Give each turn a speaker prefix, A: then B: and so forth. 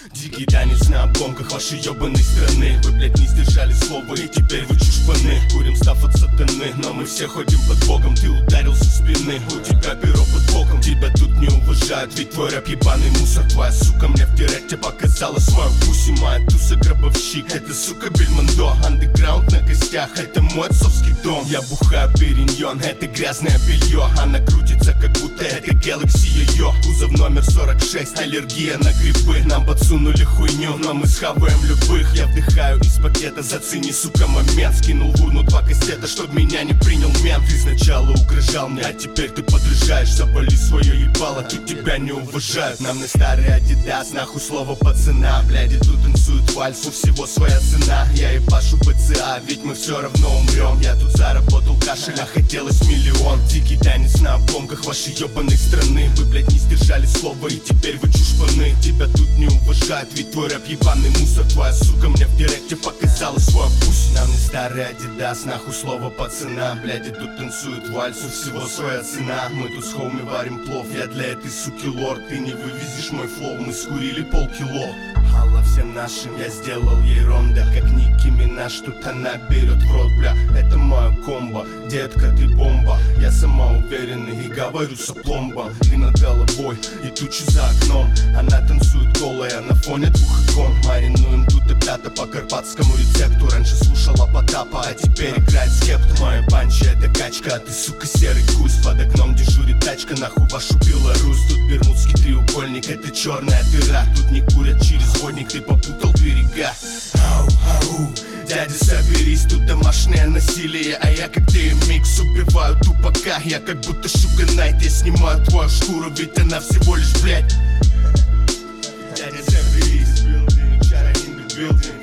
A: Дикий танец на обломках вашей ебаной страны. Вы, блядь, не сдержали слова и теперь вы чушпаны. Курим став от сатаны, но мы все ходим под боком. Ты ударился в спины, у тебя перо под боком. Тебя тут не уважают, ведь твой рэп ебаный мусор. Твоя сука мне в директе показала свою пуси. Моя туса гробовщик, это сука Бельмондо. Андеграунд на костях, это мой отцовский дом. Я бухаю периньон, это грязное белье. Она крутится, как будто это Galaxy ее. Кузов номер 46, аллергия на грибы. Нам подсунули хуйню, но мы схаваем любых. Я вдыхаю из пакета, зацени, сука, момент. Скинул в урну 2 кастета, чтоб меня не принял мент. Ты сначала угрожал мне, а теперь ты подряжаешь. Заболи свое ебало, тут тебя не уважают. Нам на старый Адидас, нахуй слово пацана. Бляди тут танцуют вальс, у всего своя цена. Я ебашу ПЦА, ведь мы все равно умрем. Я тут заработал кашель, а хотелось миллион. Дикий танец на обломках вашей ебаной страны. Вы, блядь, не сдержали слова и теперь вы чушпаны. Тебя тут не уважают, ведь твой рэп ебаный мусор. Твоя сука мне в директе показала свой пусть. Нам не старый Адидас, нахуй слово пацана. Бляди тут танцуют вальс, у всего своя цена. Мы тут с хоуми варим плов, я для этой суки лорд. Ты не вывезешь мой флоу, мы скурили полкило. Алла всем нашим, я сделал ей ронда. Как Ники Минаж, тут она берет в рот, бля. Это моя комбо, детка, ты бомба. Я сама уверенный и говорю с опломбом. Ты над головой и тучи за окном. Она танцует голая на фоне 2 икон. Маринуем тут опята по карпатскому рецепту. Раньше слушала Потапа, а теперь играет скепт. Моя панча это качка, а ты, сука, серый гусь. Под окном дежурит тачка, нахуй вашу Беларусь. Тут бермудский треугольник, это черная дыра. Тут не курят через водник, ты попутал берега. Ау, ау, дядя, соберись, тут домашнее насилие. А я как DMX убиваю тупака. Я как будто Шуга Найт, я снимаю твою шкуру, ведь она всего лишь, блядь. Дядя, соберись, building, in the building.